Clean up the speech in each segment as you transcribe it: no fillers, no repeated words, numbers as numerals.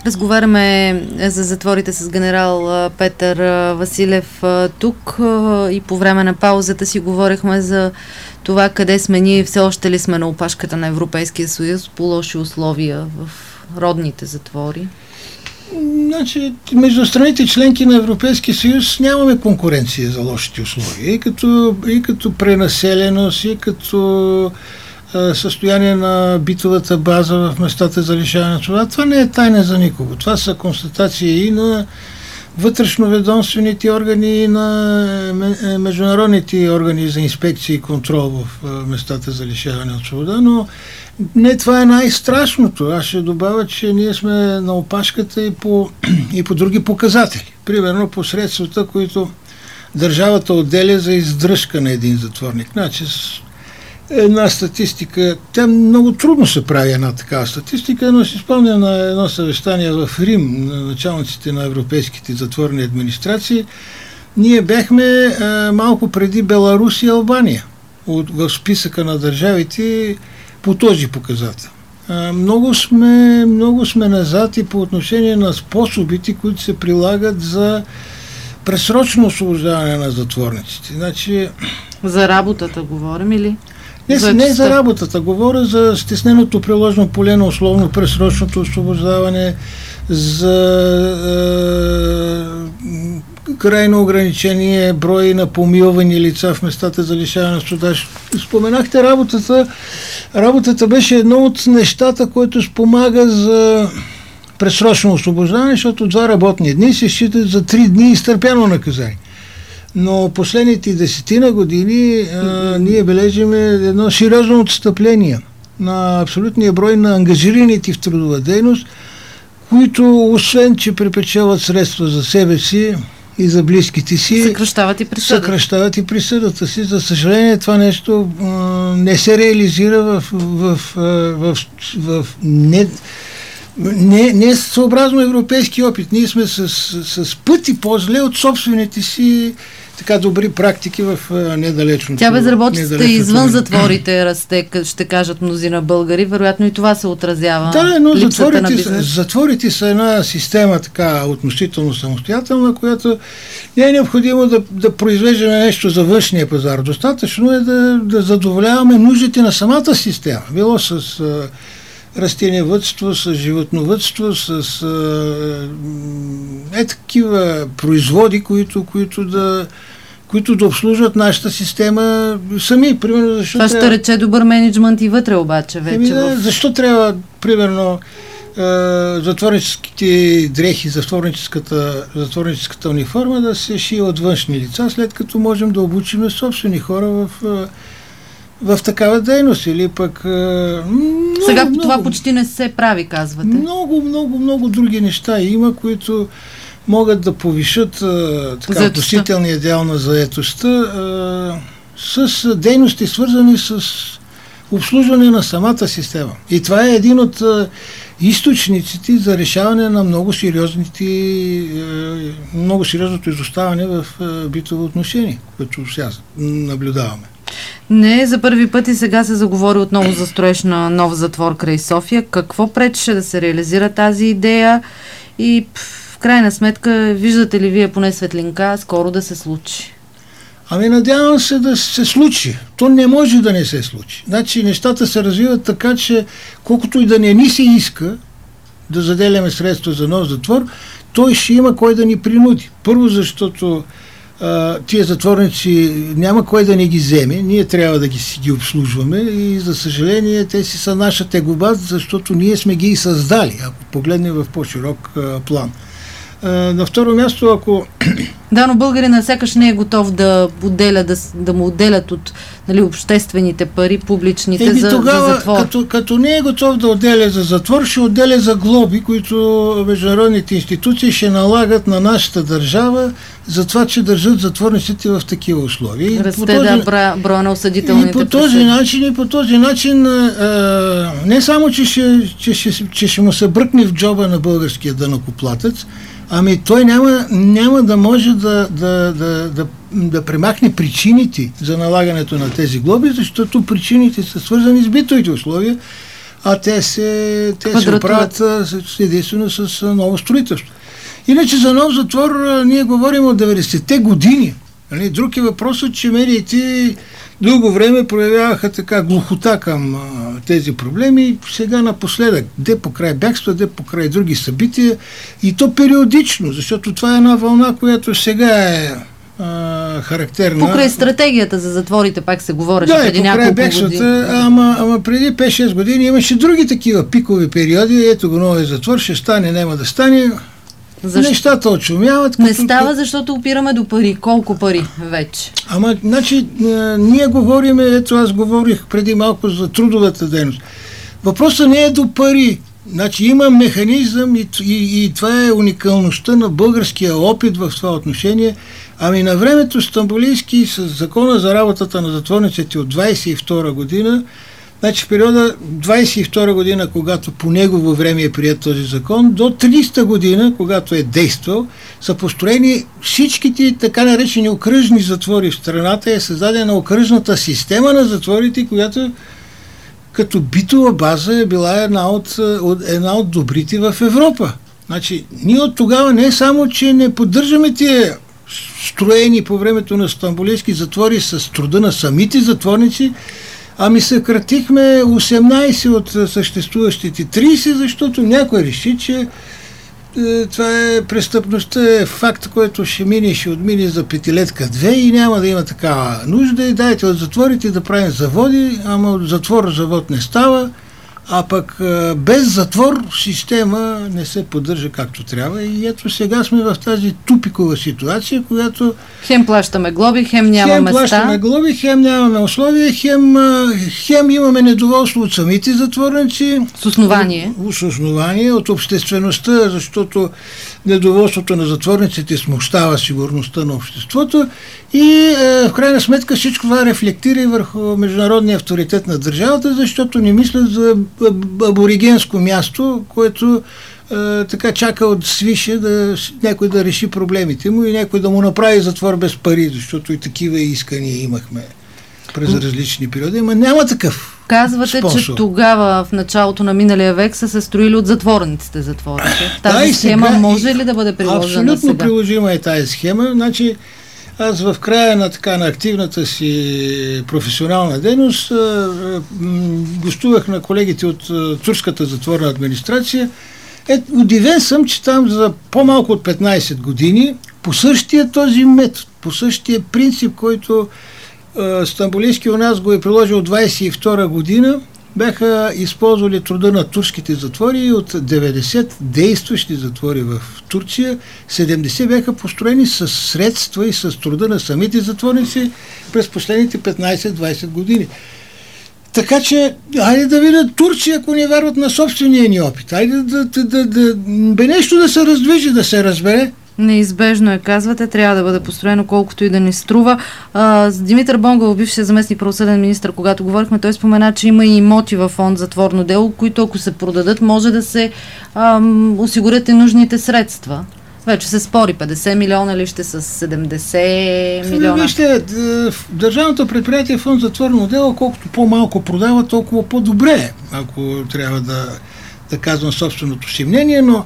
Разговаряме за затворите с генерал Петър Василев тук и по време на паузата си говорихме за това къде сме ние, все още ли сме на опашката на Европейския съюз по лоши условия в родните затвори. Значи, между страните членки на Европейския съюз нямаме конкуренция за лошите условия. И като пренаселеност, и като състояние на битовата база в местата за лишаване на свобода. Това не е тайна за никого. Това са констатации и на вътрешноведомствените органи, и на международните органи за инспекция и контрол в местата за лишаване от свобода, но не това е най-страшното. Аз ще добавя, че ние сме на опашката и по други показатели. Примерно по средствата, които държавата отделя за издръжка на един затворник. Значи, една статистика, тя много трудно се прави една такава статистика, но си спомня на едно съвещание в Рим на началниците на европейските затворни администрации. Ние бяхме малко преди Беларус и Албания в списъка на държавите по този показател. Много сме назад и по отношение на способите, които се прилагат за пресрочно освобождаване на затворниците. Значи, за работата говорим или? Не за работата, говоря за стесненото приложно поле на условно пресрочното освобождаване, за крайно ограничение брой на помилвани лица в местата за лишаване на свобода. Споменахте работата. Работата беше едно от нещата, което спомага за пресрочно освобождаване, защото 2 работни дни се считат за 3 дни изтърпяно наказание. Но последните 10 години ние бележиме едно сериозно отстъпление на абсолютния брой на ангажираните в трудова дейност, които, освен че припечелват средства за себе си и за близките си, съкръщават и присъдата си. За съжаление, това нещо не се реализира не съобразно европейски опит. Ние сме с пъти по-зле от собствените си така добри практики в недалечното. Тя безработицата извън затворите расте, ще кажат мнозина българи. Вероятно и това се отразява. Да, но затворите са една система така относително самостоятелна, която не е необходимо да произвеждаме нещо за външния пазар. Достатъчно е да задоволяваме нуждите на самата система. Било с растениевъдство, с животновъдство, с такива производи, които да обслужват нашата система сами. Примерно, това ще рече добър мениджмънт и вътре обаче вече. Защо трябва, примерно, затворническите дрехи, затворническата униформа да се шие от външни лица, след като можем да обучим собствени хора в такава дейност, или пък... Сега това почти не се прави, казвате. Много други неща има, които могат да повишат относителния дял на заетостта с дейности, свързани с обслужване на самата система. И това е един от източниците за решаване на много сериозното изоставане в битово отношение, което сега наблюдаваме. Не, за първи път и сега се заговори отново за строеж на нов затвор край София. Какво пречеше да се реализира тази идея и в крайна сметка виждате ли вие поне светлинка скоро да се случи? Надявам се да се случи. То не може да не се случи. Значи нещата се развиват така, че колкото и да не ни се иска да заделяме средства за нов затвор, той ще има кой да ни принуди. Първо, защото тия затворници няма кой да не ги вземе, ние трябва да ги обслужваме и за съжаление те си са наша тегоба, защото ние сме ги и създали, ако погледнем в по-широк план. На второ място, ако... Да, но българина сякаш не е готов да му отделят от обществените пари, публичните за затвор. Като не е готов да отделя за затвор, ще отделя за глоби, които международните институции ще налагат на нашата държава за това, че държат затворниците в такива условия. Расте броя на осъдителните и по този начин не само, че ще му се бръкне в джоба на българския данъкоплатец, той няма да може да премахне причините за налагането на тези глоби, защото причините са свързани с битовите условия, а те се оправят единствено с ново строителство. Иначе за нов затвор ние говорим от 90-те години. Друг е въпросът, че медиите дълго време проявяваха така глухота към тези проблеми. Сега напоследък, де покрай бягства, де покрай други събития, и то периодично, защото това е една вълна, която сега е характерна. Покрай стратегията за затворите пак се говореше преди няколко години. Ама преди 5-6 години имаше други такива пикови периоди. Ето го новия затвор, ще стане, няма да стане. Нещата очумяват. Не става, защото опираме до пари. Колко пари вече? Значи, ние говорим, ето аз говорих преди малко за трудовата дейност. Въпросът не е до пари. Значи има механизъм и това е уникалността на българския опит в това отношение. На времето Стамболийски с закона за работата на затворниците от 22 година, значи в периода 22 година, когато по негово време е прият този закон, до 30 година, когато е действал, са построени всичките така наречени окръжни затвори в страната. Е създадена окръжната система на затворите, която като битова база е била една от добрите в Европа. Значи, ние от тогава не само, че не поддържаме тия строени по времето на стамбулийски затвори с труда на самите затворници, съкратихме 18 от съществуващите 30, защото някой реши, че това е престъпността, е факт, който ще мине и ще отмине за петилетка-2 и няма да има такава нужда. И дайте от затворите да правим заводи, ама от затвор завод не става, а пък без затвор система не се поддържа както трябва. И ето сега сме в тази тупикова ситуация, която хем плащаме глоби, хем няма места. Хем плащаме глоби, хем нямаме условия, хем имаме недоволство от самите затворници. С основание. С основание, от обществеността, защото недоволството на затворниците смущава сигурността на обществото и в крайна сметка всичко това рефлектира и върху международния авторитет на държавата, защото не мислят за аборигенско място, което така чака от свише някой да реши проблемите му и някой да му направи затвор без пари, защото и такива искания имахме през различни периоди, но няма такъв. Казвате, способ. Че тогава в началото на миналия век са се строили от затворниците затворите. Тази схема може ли да бъде приложена абсолютно сега? Абсолютно приложима е тази схема. Значи, аз в края на активната си професионална дейност гостувах на колегите от турската затворна администрация. Удивен съм, че там за по-малко от 15 години по същия този метод, по същия принцип, който Стамболийски у нас го е приложил от 22 година, бяха използвали труда на турските затвори и от 90 действащи затвори в Турция, 70 бяха построени с средства и с труда на самите затворници през последните 15-20 години. Така че, хайде да видят Турция, ако не вярват на собствения ни опит. Хайде бе нещо да се раздвижи, да се разбере. Неизбежно е, казвате, трябва да бъде построено колкото и да ни струва. Димитър Бонгов, бившия заместник правосъден министър, когато говорихме, той спомена, че има и имоти във фонд затворно дело, които ако се продадат, може да се осигурят и нужните средства. Вече се спори 50 милиона ли ще с 70 милиона. Вижте, държавното предприятие фонд затворно дело, колкото по-малко продава, толкова по-добре, ако трябва да казвам собственото си мнение, но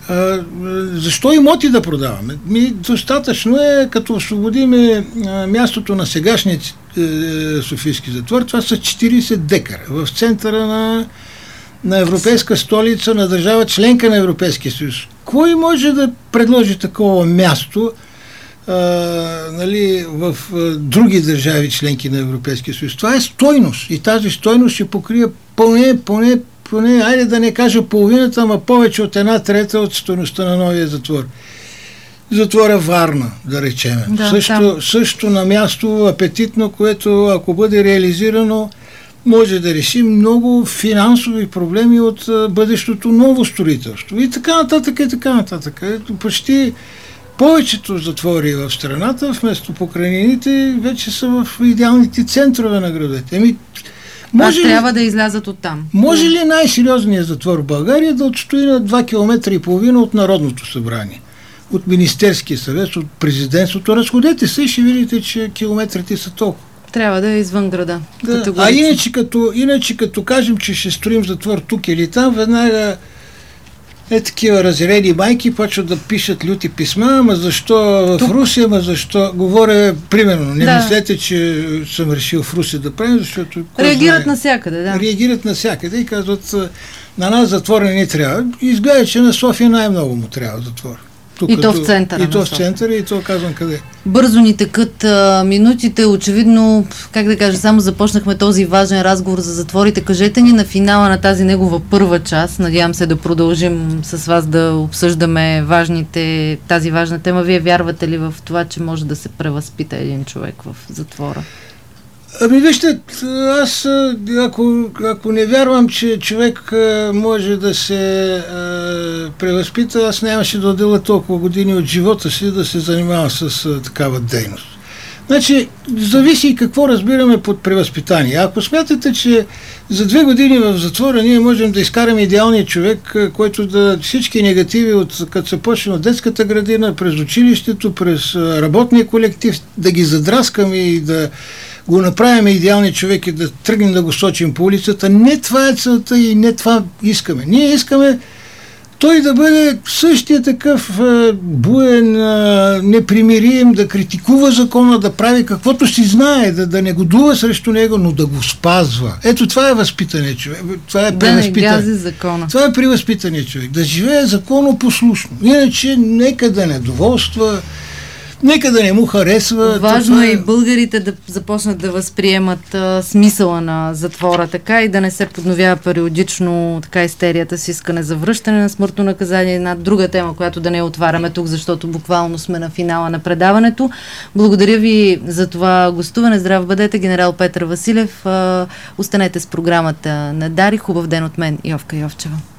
защо имоти да продаваме? Достатъчно е, като освободиме мястото на сегашния Софийски затвор, това са 40 декара в центъра на европейска столица, на държава членка на Европейския съюз. Кой може да предложи такова място в други държави членки на Европейския съюз? Това е стойност и тази стойност ще покрие поне, айде да не кажа половината, ама повече от 1/3 от стойността на новия затвор. Затвора Варна, да речем. Да, също на място апетитно, което ако бъде реализирано, може да реши много финансови проблеми от бъдещото ново строителство. И така нататък, и така нататък. Почти повечето затвори в страната, вместо покрайнините, вече са в идеалните центрове на градовете. Трябва да излязат оттам. Може ли най-сериозният затвор в България да отстои на 2,5 км от Народното събрание? От Министерския съвет, от президентството? Разходете се и ще видите, че километрите са толкова. Трябва да е извън града. Да. А иначе като кажем, че ще строим затвор тук или там, веднага такива разрени майки почват да пишат люти писма, ама защо в Русия, ама защо... Говоря, примерно, не мислете, че съм решил в Русия да правим, защото... Реагират навсякъде, да. Реагират навсякъде и казват, на нас затвор не ни трябва. Изгледа, че на София най-много му трябва затвор. И то в центъра. И то в центъра, и то казвам къде. Бързо ни текат минутите, очевидно, как да кажа, само започнахме този важен разговор за затворите. Кажете ни на финала на тази негова първа част, надявам се да продължим с вас да обсъждаме тази важна тема. Вие вярвате ли в това, че може да се превъзпита един човек в затвора? Ами вижте, аз ако не вярвам, че човек може да се превъзпита, аз нямаше да отделя толкова години от живота си да се занимавам с такава дейност. Значи, зависи и какво разбираме под превъзпитание. Ако смятате, че за 2 години в затвора ние можем да изкараме идеалния човек, който да всички негативи, като се почне от детската градина, през училището, през работния колектив, да ги задраскаме и да го направим идеалния човек и да тръгнем да го сочим по улицата, не това е целта и не това искаме. Ние искаме той да бъде същия такъв буен, непримирим, да критикува закона, да прави каквото си знае, да не годува срещу него, но да го спазва. Ето това е възпитание човек. Това е превъзпитане. Да не гази закона. Това е превъзпитание човек. Да живее законопослушно. Иначе нека да недоволства, нека да не му харесва. Важно е и българите да започнат да възприемат смисъла на затвора така и да не се подновява периодично така истерията с искане за връщане на смъртно наказание. Една друга тема, която да не отваряме тук, защото буквално сме на финала на предаването. Благодаря ви за това гостуване. Здрав бъдете, генерал Петър Василев. Останете с програмата на Дари. Хубав ден от мен, Йовка Йовчева.